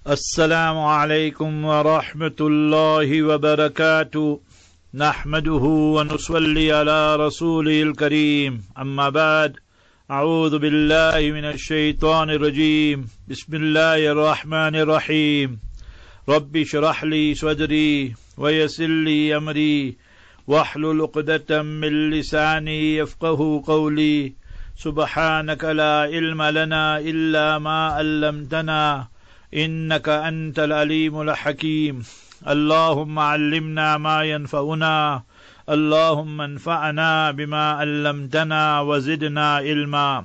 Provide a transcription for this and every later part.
السلام عليكم ورحمة الله وبركاته نحمده ونصلي على رسوله الكريم أما بعد أعوذ بالله من الشيطان الرجيم بسم الله الرحمن الرحيم رب اشرح لي صدري ويسر لي أمري واحلل عقدة من لساني يفقه قولي سبحانك لا علم لنا إلا ما علمتنا إنك أنت العليم الحكيم اللهم علمنا ما ينفعنا اللهم انفعنا بما علمتنا وزدنا علما.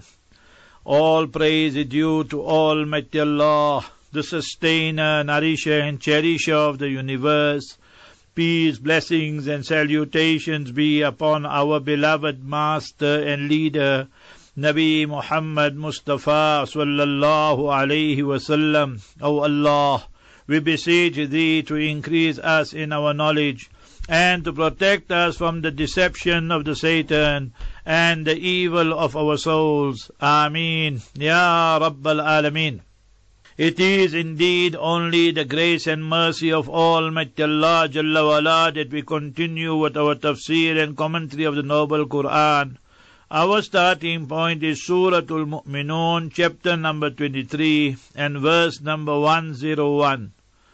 All praise is due to Almighty Allah, the sustainer, nourisher and cherisher of the universe. Peace, blessings and salutations be upon our beloved master and leader Nabi Muhammad Mustafa sallallahu alayhi wasallam. O Allah, we beseech Thee to increase us in our knowledge and to protect us from the deception of the Satan and the evil of our souls. Ameen. Ya Rabbal Alameen. It is indeed only the grace and mercy of Almighty Allah Jalla wa'ala that we continue with our tafsir and commentary of the Noble Quran. Our starting point is Suratul Mu'minun, chapter number 23 and verse number 101.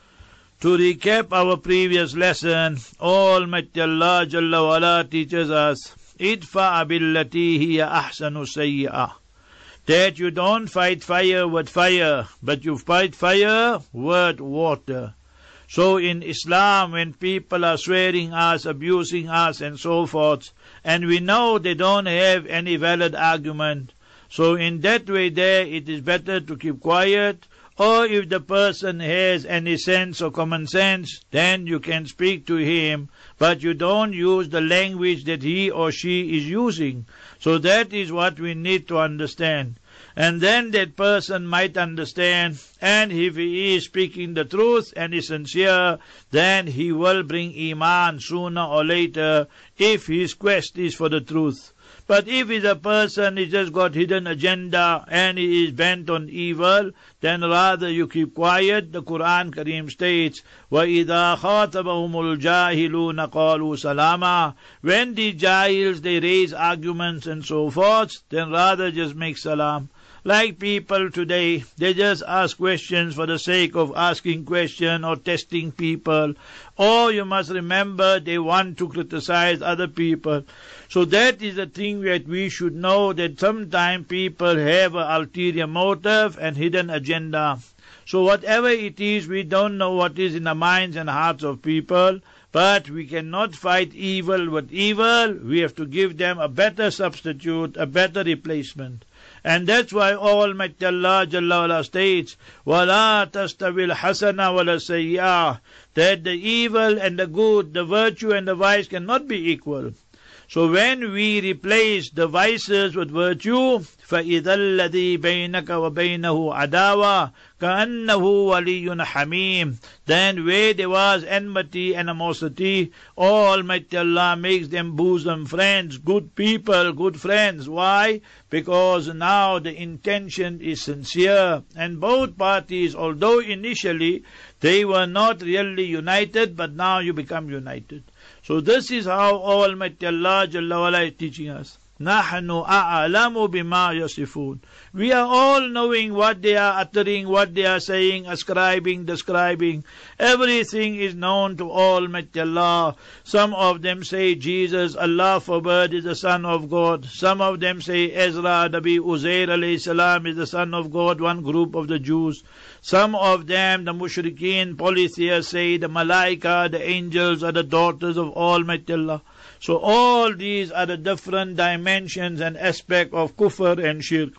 To recap our previous lesson, Almighty Allah Jalla wa'ala teaches us, Idfa billati hiya ahsanu sayyi'ah, that you don't fight fire with fire, but you fight fire with water. So in Islam, when people are swearing us, abusing us and so forth, and we know they don't have any valid argument, so in that way there it is better to keep quiet, or if the person has any sense or common sense, then you can speak to him, but you don't use the language that he or she is using. So that is what we need to understand. And then that person might understand, and if he is speaking the truth and is sincere, then he will bring Iman sooner or later if his quest is for the truth. But if he's a person who just got hidden agenda and he is bent on evil, then rather you keep quiet. The Quran Kareem states, وَإِذَا خَاطَبَهُمُ الْجَاهِلُونَ قَالُوا سَلَامًا. When the jahils, they raise arguments and so forth, then rather just make salam. Like people today, they just ask questions for the sake of asking questions or testing people. Or you must remember, they want to criticize other people. So that is the thing that we should know, that sometimes people have an ulterior motive and hidden agenda. So whatever it is, we don't know what is in the minds and hearts of people, but we cannot fight evil with evil. We have to give them a better substitute, a better replacement. And that's why Almighty Allah Jalla wa'ala states, وَلَا تَسْتَوِي الْحَسَنَ وَلَا السَّيِّئَةُ, that the evil and the good, the virtue and the vice cannot be equal. So when we replace the vices with virtue, فَإِذَا الَّذِي بَيْنَكَ وَبَيْنَهُ عَدَاوَةٌ كَأَنَّهُ وَلِيٌّ حَمِيمٌ, then where there was enmity, animosity, Almighty Allah makes them bosom friends, good people, good friends. Why? Because now the intention is sincere, and both parties, although initially they were not really united, but now you become united. So this is how Almighty Allah Jalla wa'ala is teaching us. نَحْنُ أَعْلَمُ بِمَا يَصِفُونَ. We are all knowing what they are uttering, what they are saying, ascribing, describing. Everything is known to Almighty Allah. Some of them say Jesus, Allah forbid, is the son of God. Some of them say Ezra, Nabi Uzair alayhi salam, is the son of God, one group of the Jews. Some of them, the mushrikeen, polytheists, say the malaika, the angels, are the daughters of Almighty Allah. So all these are the different dimensions and aspects of kufr and shirk.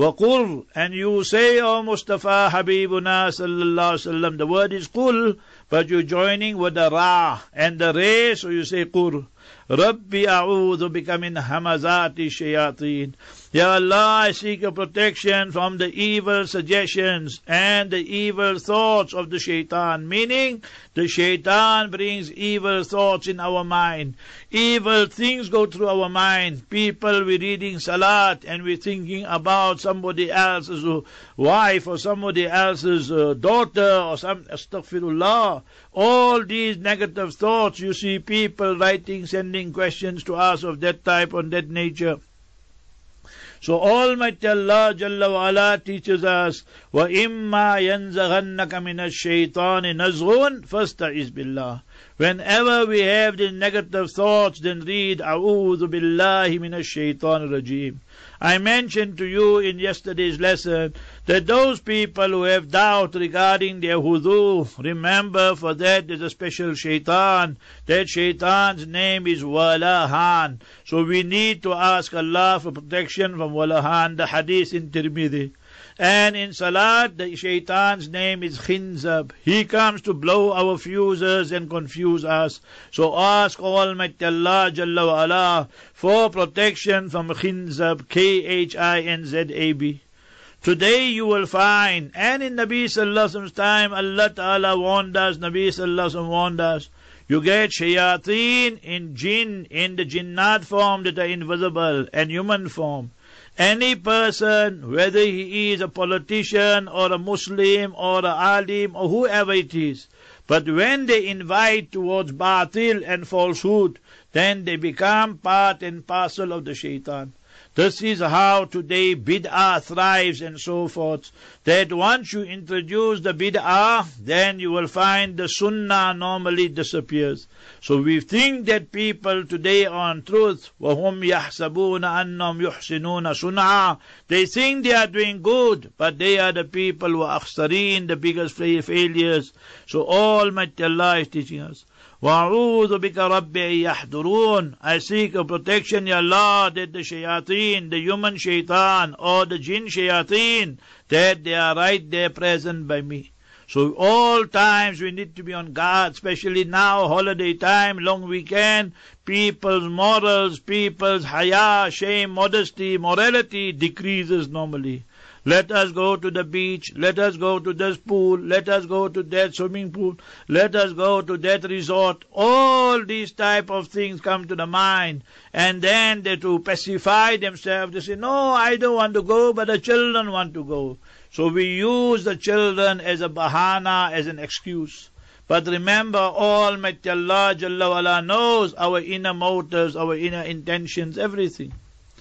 وَقُلْ, and you say, O Mustafa Habibuna sallallahu alaihi wasallam, the word is qul, but you're joining with the Ra and the Re, so you say Qur. Rabbi a'udhu bika min hamazati shayateen. Ya Allah, I seek your protection from the evil suggestions and the evil thoughts of the shaitan. Meaning, the shaitan brings evil thoughts in our mind. Evil things go through our mind. People, we're reading Salat and we're thinking about somebody else's wife or somebody else's daughter or some, astaghfirullah. All these negative thoughts, you see people writing, sending questions to us of that type, on that nature. So Almighty Allah Jalla wa Ala teaches us, وَإِمَّا يَنزَغَنَّكَ مِنَ الشَّيْطَانِ نَزْغٌ فَاسْتَعِذْ بِاللَّهِ. Whenever we have the negative thoughts, then read, أَعُوذُ بِاللَّهِ مِنَ الشَّيْطَانِ الرَّجِيمِ. I mentioned to you in yesterday's lesson that those people who have doubt regarding their wudu, remember for that there's a special shaitan. That shaitan's name is Walahan. So we need to ask Allah for protection from Walahan, the hadith in Tirmidhi. And in Salat, the shaitan's name is Khinzab. He comes to blow our fuses and confuse us. So ask Almighty Allah Jalla wa Ala for protection from Khinzab, Khinzab. Today you will find, and in Nabi Sallallahu Alaihi Wasallam's time, Allah Ta'ala warned us, Nabi Sallallahu Alaihi Wasallam warned us, you get shayateen in jinn, in the jinnat form that are invisible, and human form. Any person, whether he is a politician or a Muslim or a alim or whoever it is, but when they invite towards batil and falsehood, then they become part and parcel of the shaitan. This is how today bid'ah thrives and so forth. That once you introduce the bid'ah, then you will find the sunnah normally disappears. So we think that people today are on truth. وَهُمْ يَحْسَبُونَ أَنَّهُمْ يُحْسِنُونَ صُنْعًا. They think they are doing good, but they are the people who are akhsareen, the biggest failures. So Almighty Allah is teaching us. وَأَعُوذُ بِكَ رَبِّ يَحْضُرُونَ. I seek a protection, Ya Allah, that the shayateen, the human shaitan or the jinn shayateen, that they are right there present by me. So all times we need to be on guard, especially now, holiday time, long weekend, people's morals, people's haya, shame, modesty, morality decreases normally. Let us go to the beach, let us go to this pool, let us go to that swimming pool, let us go to that resort. All these type of things come to the mind. And then they to pacify themselves, they say, no, I don't want to go, but the children want to go. So we use the children as a bahana, as an excuse. But remember, Almighty Allah Jalla wa Ala knows our inner motives, our inner intentions, everything.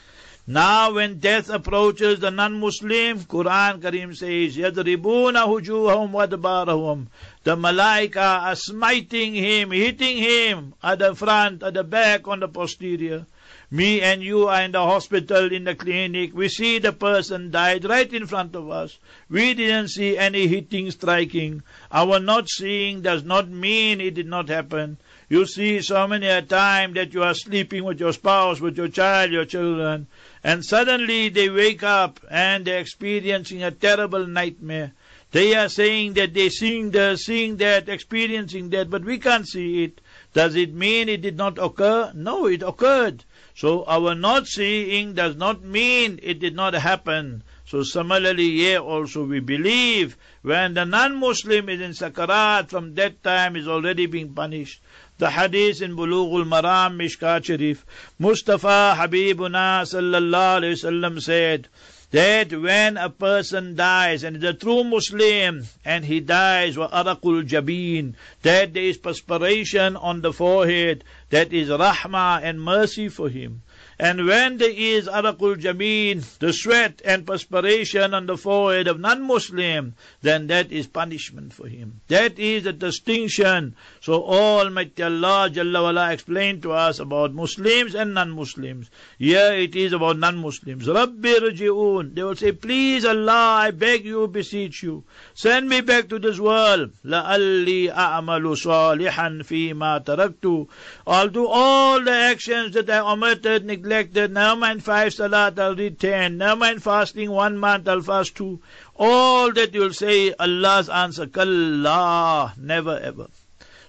Now when death approaches the non-Muslim, Quran Kareem says, يَضْرِبُونَ هُجُوهَهُمْ وَأَدْبَارَهُمْ. The malaika are smiting him, hitting him at the front, at the back, on the posterior. Me and you are in the hospital, in the clinic. We see the person died right in front of us. We didn't see any hitting, striking. Our not seeing does not mean it did not happen. You see so many a time that you are sleeping with your spouse, with your child, your children, and suddenly they wake up and they're experiencing a terrible nightmare. They are saying that they're seeing this, seeing that, experiencing that, but we can't see it. Does it mean it did not occur? No, it occurred. So our not seeing does not mean it did not happen. So similarly here also we believe when the non-Muslim is in sakarat, from that time is already being punished. The hadith in Bulughul Maram, Mishkat Sharif, Mustafa Habibuna sallallahu alayhi wasallam said that when a person dies and is a true Muslim and he dies wa araqul jabin, that there is perspiration on the forehead, that is rahmah and mercy for him. And when there is araqul jabin, the sweat and perspiration on the forehead of non-Muslim, then that is punishment for him. That is the distinction. So Almighty Allah Jalla wa Ala explained to us about Muslims and non-Muslims. Here it is about non-Muslims. Rabbi rji'un. They will say, please Allah, I beg you, beseech you, send me back to this world. لَأَلِّي أَعْمَلُ صَالِحًا فِي مَا تَرَكْتُ. I'll do all the actions that I omitted, neglected. Never mind 5 salat, I'll read 10. Never mind fasting 1 month, I'll fast 2. All that you'll say, Allah's answer, Kalla, never ever.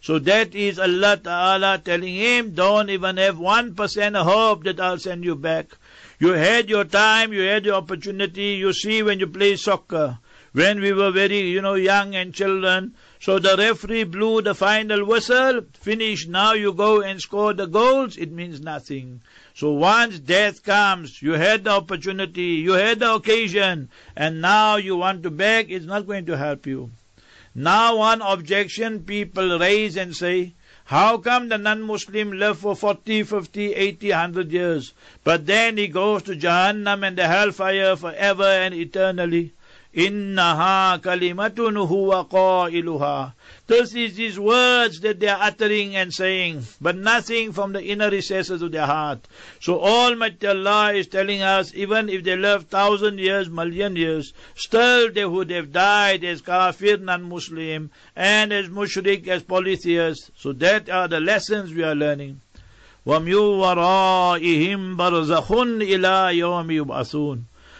So that is Allah Ta'ala telling him, don't even have 1% hope that I'll send you back. You had your time, you had your opportunity. You see when you play soccer, when we were very, young and children. So the referee blew the final whistle, finished, now you go and score the goals, it means nothing. So once death comes, you had the opportunity, you had the occasion, and now you want to beg, it's not going to help you. Now one objection people raise and say, how come the non-Muslim live for 40, 50, 80, 100 years, but then he goes to Jahannam and the hellfire forever and eternally? Innaha kalimatun huwa qailuha. This is these words that they are uttering and saying, but nothing from the inner recesses of their heart. So Almighty Allah is telling us, even if they live 1,000 years, million years, still they would have died as kafir, non-Muslim, and as mushrik, as polytheists. So that are the lessons we are learning. وَمِن وَرَائِهِمْ بَرْزَخٌ إِلَىٰ يَوْمِ يُبْعَثُونَ.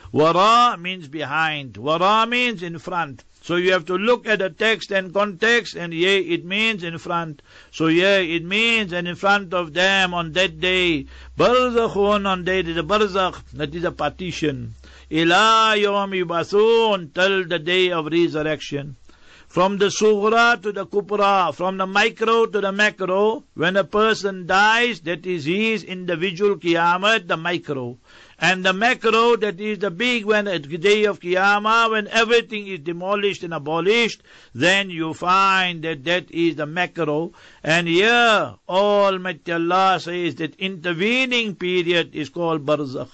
Wara means behind. Wara means in front. So you have to look at the text and context, and here it means in front. So here it means, and in front of them on that day. Barzakhun, on that day, the barzakh, that is a partition. Ila yawm yubathun, till the day of resurrection. From the sughra to the kubra, from the micro to the macro, when a person dies, that is his individual Qiyamah, the micro. And the macro, that is the big one at the day of Qiyamah, when everything is demolished and abolished, then you find that that is the macro. And here, Almighty Allah says that intervening period is called barzakh.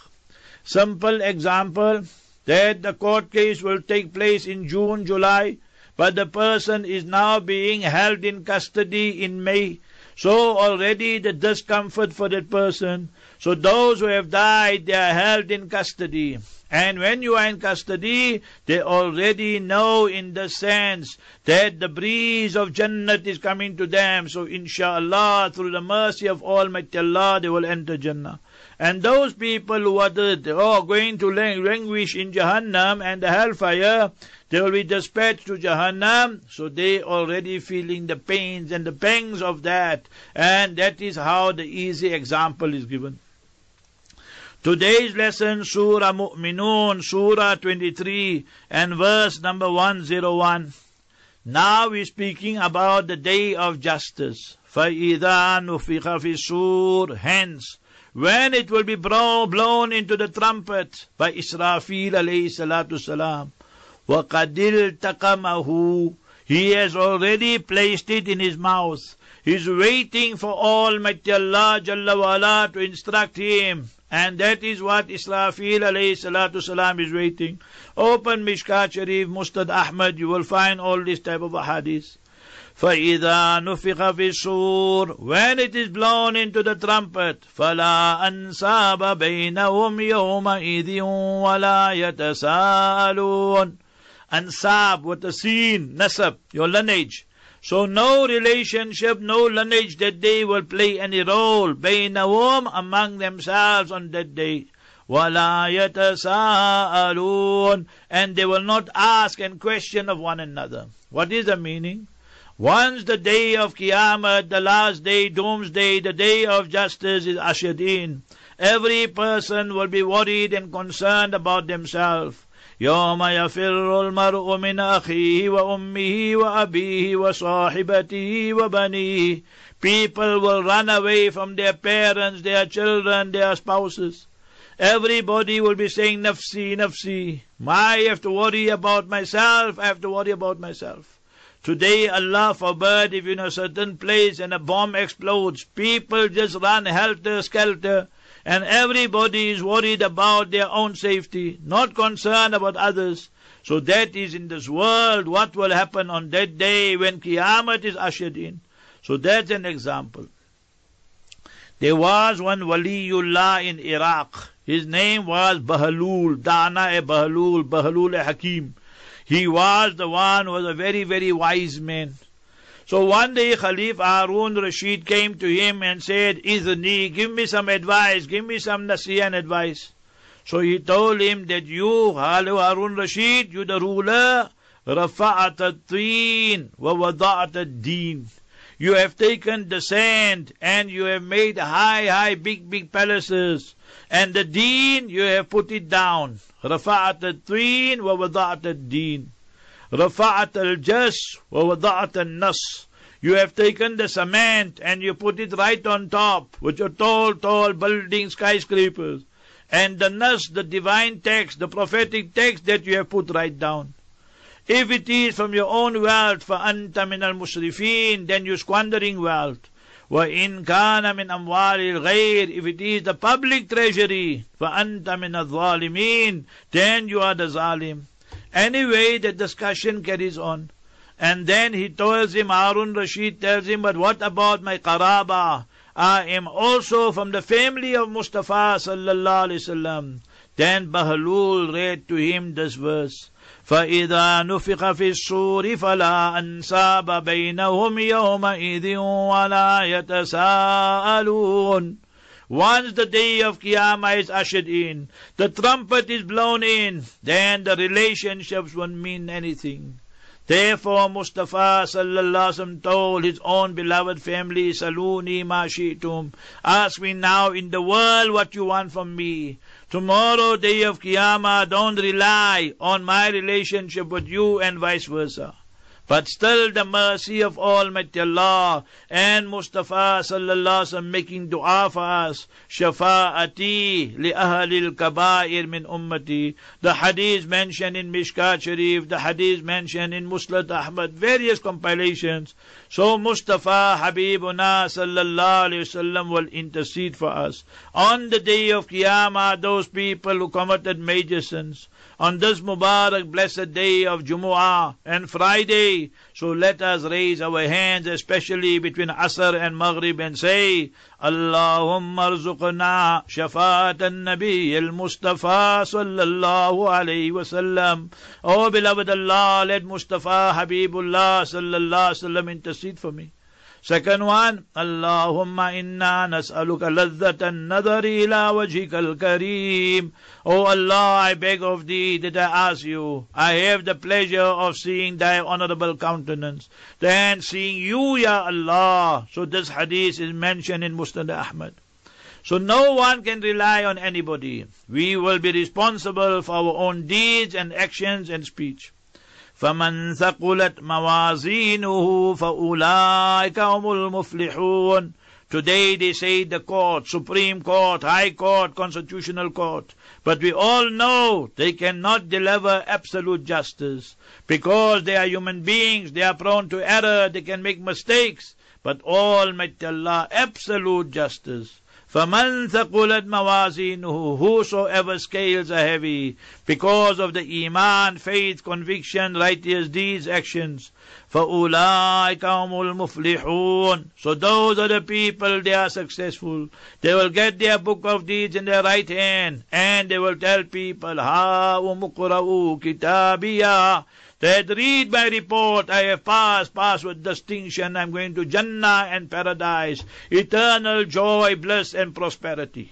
Simple example, that the court case will take place in June, July, but the person is now being held in custody in May. So already the discomfort for that person. So those who have died, they are held in custody. And when you are in custody, they already know in the sense that the breeze of Jannat is coming to them. So inshallah, through the mercy of Almighty Allah, they will enter Jannah. And those people who are going to languish in Jahannam and the hellfire, they will be dispatched to Jahannam, so they already feeling the pains and the pangs of that. And that is how the easy example is given. Today's lesson, Surah Mu'minun, Surah 23 and verse number 101. Now we're speaking about the day of justice. فَإِذَا نُفِخَ فِي الصُّورِ, hence, when it will be blown into the trumpet by Israfil alayhi salatu salam. وَقَدِّلْ تَقَمَهُ, he has already placed it in his mouth. He's waiting for Almighty Allah Jalla wa Ala to instruct him. And that is what Israfil alayhi salatu salam is waiting. Open Mishkat Sharif, Mustad Ahmad, you will find all this type of hadith. فَإِذَا نُفِخَ فِي الصُّورِ, when it is blown into the trumpet, فَلَا أَنْسَابَ بَيْنَهُمْ يَوْمَئِذٍ وَلَا يَتَسَاءَلُونَ. Ansab, with the sin, nasab, your lineage. So no relationship, no lineage that day will play any role. بَيْنَهُمْ, among themselves on that day. وَلَا يَتَسَاءَلُونَ, and they will not ask and question of one another. What is the meaning? Once the day of Qiyamah, the last day, doomsday, the day of justice is ushered in, every person will be worried and concerned about themselves. يَوْمَ يَفِرُّ الْمَرْءُ مِنْ أَخِيهِ وَأُمِّهِ وَأَبِيهِ وَصَاحِبَتِهِ وَبَنِيهِ. People will run away from their parents, their children, their spouses. Everybody will be saying, nafsi, nafsi. I have to worry about myself, I have to worry about myself. Today, Allah forbid, if you're in a certain place and a bomb explodes, people just run helter-skelter. And everybody is worried about their own safety, not concerned about others. So that is in this world what will happen on that day when Qiyamah is ushered in. So that's an example. There was one Waliullah in Iraq. His name was Bahlul, Dana-e-Bahlul, Bahlul-e-Hakim. He was the one who was a very, very wise man. So one day Khalif Harun Rashid came to him and said, Idhni, give me some advice, give me some nasiha and advice. So he told him that you, Harun Rashid, you the ruler, rafa'at ad-din wa wada'at ad-din. You have taken the sand and you have made high, big palaces. And the deen, you have put it down. رفعت الطين ووضعت الدين. رفعت الجس ووضعت النص. You have taken the cement and you put it right on top with your tall building skyscrapers. And the nas, the divine text, the prophetic text that you have put right down. If it is from your own wealth, فَأَنْتَ مِنَ الْمُسْرِفِينَ, then you're squandering wealth. وَإِنْ كَانَ مِنْ أَمْوَالِ الْغَيْرِ, if it is the public treasury, فَأَنْتَ مِنَ الظَّالِمِينَ, then you are the zalim. Anyway, the discussion carries on. And then he tells him, Harun Rashid tells him, but what about my qaraba? I am also from the family of Mustafa sallallahu alaihi wasallam. Then Bahlul read to him this verse. فَإِذَا نُفِخَ فِي الصُّورِ فَلَا أَنْسَابَ بَيْنَهُمْ يَوْمَئِذٍ وَلَا يَتَسَاءَلُونَ. Once the day of Qiyamah is ushered in, the trumpet is blown in, then the relationships won't mean anything. Therefore Mustafa sallallahu alaihi wasallam told his own beloved family, Saluni ma shi'tum, ask me now in the world what you want from me. Tomorrow, day of Qiyamah, don't rely on my relationship with you and vice versa. But still the mercy of Almighty Allah and Mustafa sallallahu alaihi wasallam making dua for us. Shafa'ati li ahlil kaba'ir min ummati. The hadith mentioned in Mishkat Sharif, the hadith mentioned in Musnad Ahmad, various compilations. So Mustafa Habibuna sallallahu alaihi wasallam will intercede for us. On the day of Qiyamah, those people who committed major sins, on this Mubarak blessed day of Jumu'ah and Friday, so let us raise our hands, especially between Asr and Maghrib, and say, Allahumma arzuqna shafa'at al-Nabi al-Mustafa sallallahu alayhi wa sallam. Oh beloved Allah, let Mustafa Habibullah sallallahu alayhi wa sallam intercede for me. Second one, Allahumma inna nas'aluka ladhatan nadari ila wajhikal kareem. Oh Allah, I beg of thee that I ask you, I have the pleasure of seeing thy honorable countenance, then seeing you, Ya Allah. So this hadith is mentioned in Musnad Ahmad. So no one can rely on anybody. We will be responsible for our own deeds and actions and speech. فَمَنْ ثَقُلَتْ مَوَازِينُهُ فَأُولَٰئِكَ هُمُ الْمُفْلِحُونَ. Today they say the court, Supreme Court, High Court, Constitutional Court. But we all know they cannot deliver absolute justice. Because they are human beings, they are prone to error, they can make mistakes. But Almighty Allah, absolute justice. فَمَنْ ثَقُلَتْ مَوَازِينُهُ, whosoever scales are heavy, because of the Iman, faith, conviction, righteous deeds, actions. فَأُولَٰئِكَ هُمُ الْمُفْلِحُونَ. So those are the people, they are successful. They will get their book of deeds in their right hand, and they will tell people, هَا أُمُقْرَؤُ كِتَابِيَا, that read my report, I have passed with distinction, I'm going to Jannah and paradise, eternal joy, bliss and prosperity.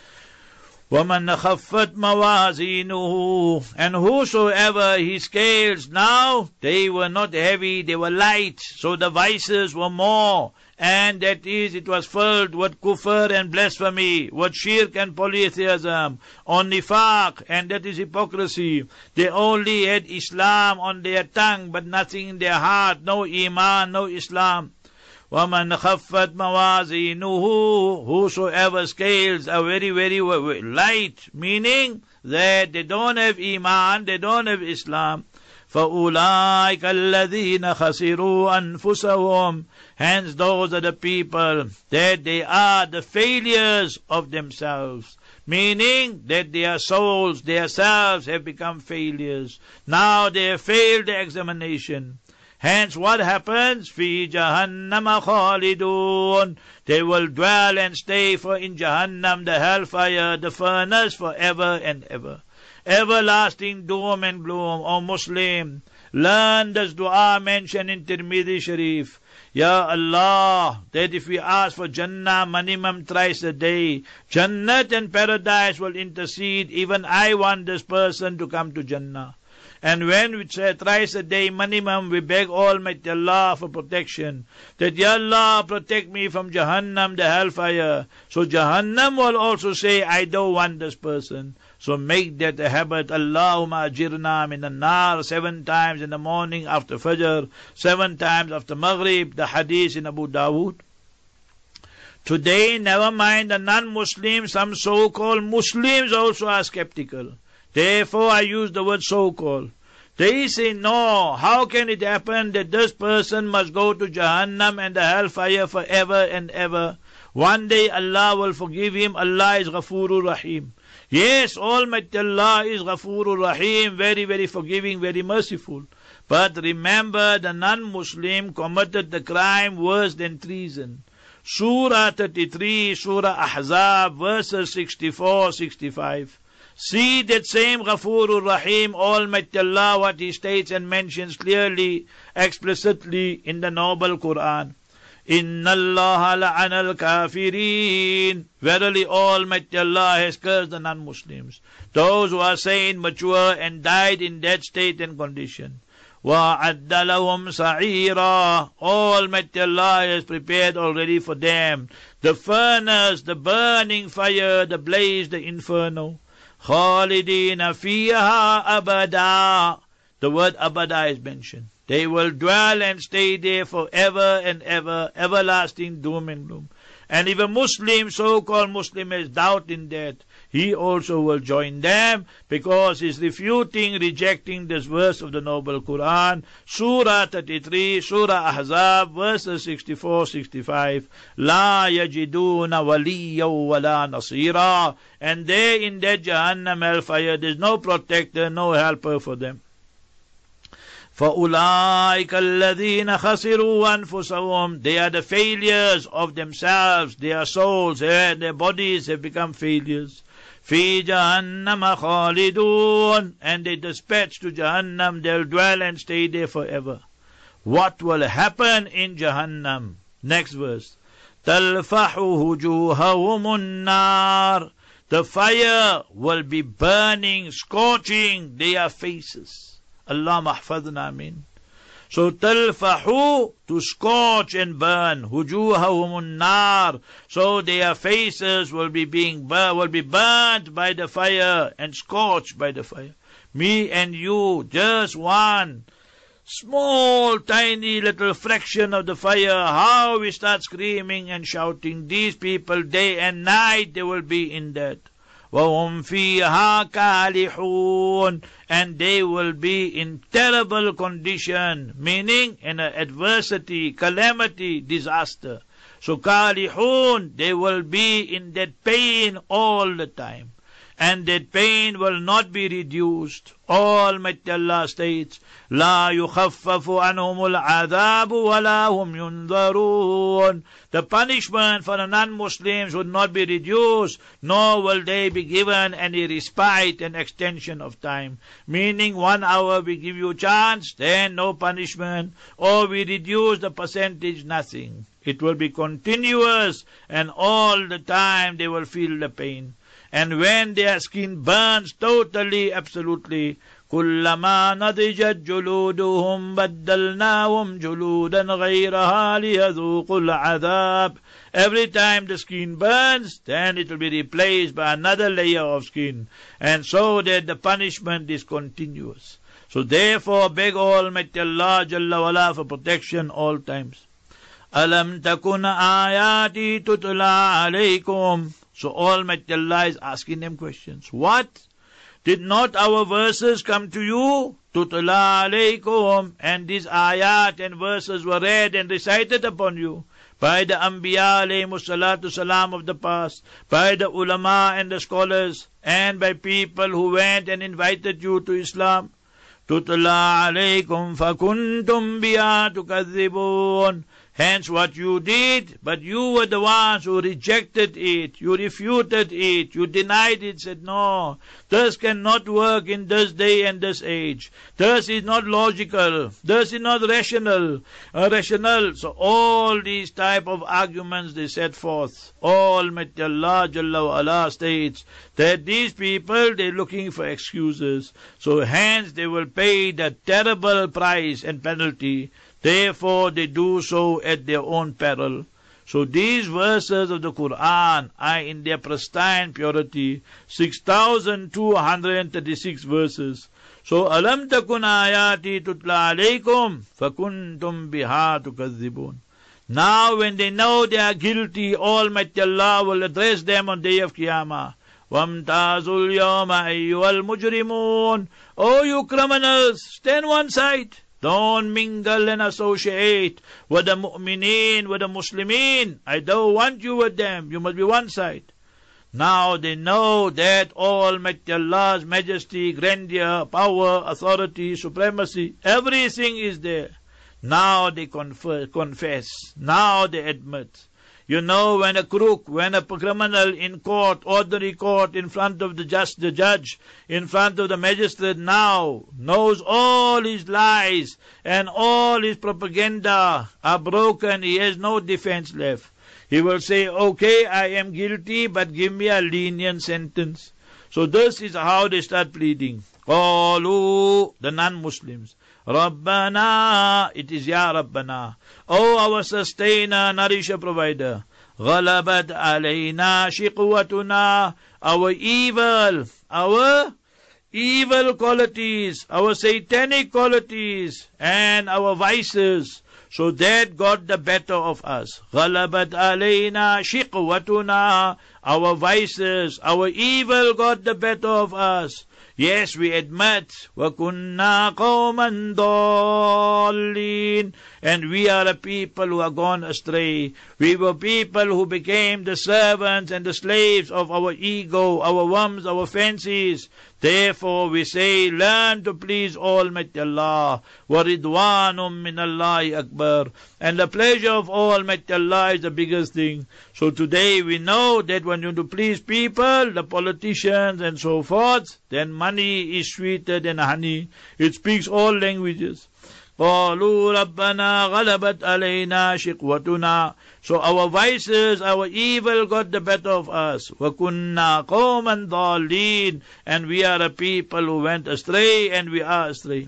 وَمَنْ خَفَّتْ مَوَازِينُهُ, and whosoever his scales now, they were not heavy, they were light, so the vices were more, and that is, it was filled with kufr and blasphemy, with shirk and polytheism, on nifaq, and that is hypocrisy. They only had Islam on their tongue, but nothing in their heart, no Iman, no Islam. وَمَنْ خَفَّتْ مَوَازِينُهُ, whosoever scales are very, very light, meaning that they don't have Iman, they don't have Islam. فَأُولَٰئِكَ الَّذِينَ خَسِرُوا أَنفُسَهُمْ, hence those are the people that they are the failures of themselves, meaning that their souls, their selves have become failures. Now they have failed the examination. Hence what happens? فِي جَهَنَّمَ خَالِدُونَ, they will dwell and stay for in Jahannam, the hellfire, the furnace, forever and ever. Everlasting doom and gloom. O Muslim, learn this dua mentioned in Tirmidhi Sharif. Ya Allah, that if we ask for Jannah minimum thrice a day, Jannat and paradise will intercede. Even I want this person to come to Jannah. And when we say thrice a day minimum, we beg Almighty Allah for protection. That, Ya Allah, protect me from Jahannam, the hellfire. So Jahannam will also say, I don't want this person. So make that a habit. Allahumma ajirna min an-nar 7 times in the morning after Fajr, 7 times after Maghrib, the hadith in Abu Dawood. Today, never mind the non-Muslims, some so-called Muslims also are skeptical. Therefore, I use the word so-called. They say, no, how can it happen that this person must go to Jahannam and the hellfire forever and ever? One day Allah will forgive him. Allah is Ghafurur Rahim. Yes, Almighty Allah is Ghafurur Rahim, very, very forgiving, very merciful. But remember, the non-Muslim committed the crime worse than treason. Surah 33, Surah Ahzab, verses 64, 65. See that same Ghafurur Rahim, Almighty Allah, what He states and mentions clearly, explicitly in the noble Quran. Inna Allah la'ana al-kafirin. Verily Almighty Allah has cursed the non-Muslims, those who are sane, mature, and died in that state and condition. وَعَدَّ لَهُمْ سَعِيرًا. Almighty Allah has prepared already for them the furnace, the burning fire, the blaze, the inferno. خَالِدِينَ فِيهَا أَبَدًا. The word abada is mentioned. They will dwell and stay there forever and ever, everlasting doom and gloom. And if a Muslim, so-called Muslim, has doubt in that, he also will join them, because he is refuting, rejecting this verse of the noble Quran, Surah 33, Surah Ahzab, verses 64, 65. La yajiduna waliya wala nasira. And there in that Jahannam hellfire, there is no protector, no helper for them. فَأُولَٰئِكَ الَّذِينَ خَسِرُوا أَنفُسَهُمْ. They are the failures of themselves, their souls, their bodies have become failures. فِي جَهَنَّمَ خَالِدُونَ. And they dispatch to Jahannam, they'll dwell and stay there forever. What will happen in Jahannam? Next verse. تَلْفَحُ وُجُوهَهُمُ النَّارِ. The fire will be burning, scorching their faces. Allah mahfadna amin. So talfahu, to scorch and burn, hujuhahumun nar. So their faces will be burnt by the fire and scorched by the fire. Me and you, just one small, tiny little fraction of the fire. How we start screaming and shouting. These people, day and night, they will be in that. وَهُمْ فِيهَا كَالِحُونَ. And they will be in terrible condition, meaning in adversity, calamity, disaster. So kalihun, they will be in that pain all the time. And that pain will not be reduced. Almighty Allah states, لا يخفف عنهم العذاب ولا هم ينظرون. The punishment for the non-Muslims would not be reduced, nor will they be given any respite and extension of time. Meaning 1 hour we give you a chance, then no punishment, or we reduce the percentage, nothing. It will be continuous, and all the time they will feel the pain. And when their skin burns totally, absolutely, كُلَّمَا نَضِجَتْ جُلُودُهُمْ بَدَّلْنَاهُمْ جُلُودًا غَيْرَهَا لِيَذُوقُوا الْعَذَابَ. Every time the skin burns, then it will be replaced by another layer of skin. And so that the punishment is continuous. So therefore, beg Almighty Allah Jalla wala for protection all times. أَلَمْ تَكُنْ آيَاتِي تُتْلَى عَلَيْكُمْ. So Almighty Allah is asking them questions. What? Did not our verses come to you? Tutla alaykum. And these ayat and verses were read and recited upon you by the Anbiya alayhimu salatu salam of the past, by the ulama and the scholars, and by people who went and invited you to Islam. Tutla alaykum fakuntum biha tukadhibun. Hence what you did, but you were the ones who rejected it, you refuted it, you denied it, said no, this cannot work in this day and this age. This is not logical, this is not rational. So all these type of arguments they set forth. Almighty Allah Jalla wa Ala states that these people, they're looking for excuses. So hence they will pay the terrible price and penalty. Therefore they do so at their own peril. So these verses of the Quran are in their pristine purity, 6,236 verses. So alam takun ayati tutla alaykum fakuntum biha tukadzibun. Now when they know they are guilty, Almighty Allah will address them on day of Qiyamah. Wamtazul yawma ayyuhal mujrimun. Oh you criminals, stand one side. Don't mingle and associate with the mu'mineen, with the Muslimin. I don't want you with them. You must be one side. Now they know that Almighty Allah's majesty, grandeur, power, authority, supremacy, everything is there. Now they confess. Now they admit. You know, when a crook, when a criminal in court, ordinary court, in front of the judge, in front of the magistrate now, knows all his lies and all his propaganda are broken, he has no defense left. He will say, okay, I am guilty, but give me a lenient sentence. So this is how they start pleading. Qalu, the non-Muslims. Rabbana, it is Ya Rabbana. Oh, our sustainer, nourisher, provider. Ghalabat alayna shiqwatuna. Our evil qualities, our satanic qualities, and our vices. So that got the better of us. Ghalabat alayna shiqwatuna. Our vices, our evil got the better of us. Yes, we admit, وَكُنَّا قَوْمًا ضَالِّينَ, and we are a people who are gone astray. We were people who became the servants and the slaves of our ego, our whims, our fancies. Therefore we say, learn to please Almighty Allah. وَرِضْوَانٌ مِّنَ اللَّهِ أَكْبَرُ, and the pleasure of Almighty Allah is the biggest thing. So today we know that when you do please people, the politicians and so forth, then money is sweeter than honey. It speaks all languages. قَالُوا رَبَّنَا غَلَبَتْ عَلَيْنَا شِقْوَتُنَا. So our vices, our evil got the better of us. وَكُنَّا قَوْمًا ضَالِّينَ, and we are a people who went astray, and we are astray.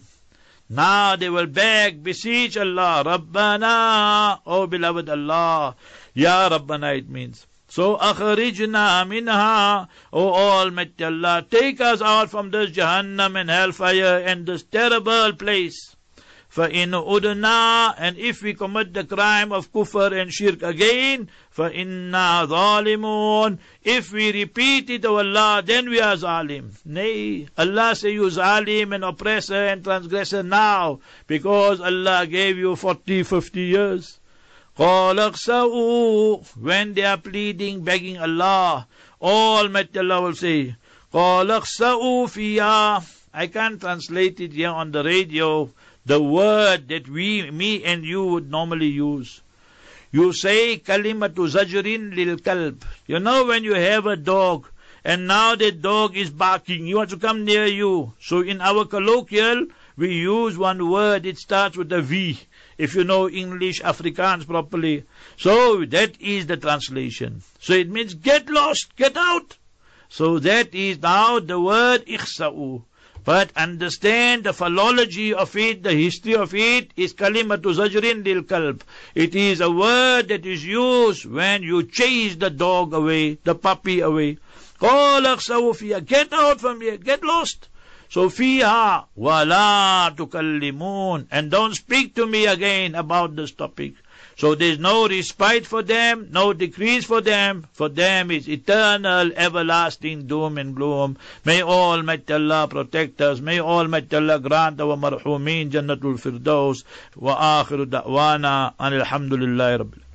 Now they will beg, beseech Allah, Rabbana, oh beloved Allah, Ya Rabbana it means. So, akhrijna minha, O Almighty Allah, take us out from this Jahannam and hellfire and this terrible place. فَإِنْ أُدْنَا, and if we commit the crime of kufr and shirk again, فَإِنَّا ظَالِمُونَ, if we repeat it, O Allah, then we are zalim. Nay, Allah say you zalim and oppressor and transgressor now, because Allah gave you 40, 50 years. قَالَ اخْسَئُوا, when they are pleading, begging Allah, Almighty Allah will say, قَالَ اخْسَئُوا فِيهَا, I can't translate it here on the radio, the word that me and you would normally use. You say, kalimatu zajrin lil kalb. You know when you have a dog, and now the dog is barking, you want to come near you. So in our colloquial, we use one word, it starts with a V, if you know English, Afrikaans properly. So that is the translation. So it means get lost, get out. So that is now the word ikhsa'u. But understand the philology of it, the history of it is kalimatu zajrin lil kalb. It is a word that is used when you chase the dog away, the puppy away. Qala khsawu fiha, get out from here, get lost. So fiha wala tukallimun, and don't speak to me again about this topic. So there is no respite for them, no decrease for them. For them is eternal, everlasting doom and gloom. May Almighty Allah protect us. May Almighty Allah grant our marhumin Jannatul Firdaus. Wa akhiru da'wana anil hamdulillahi rabbil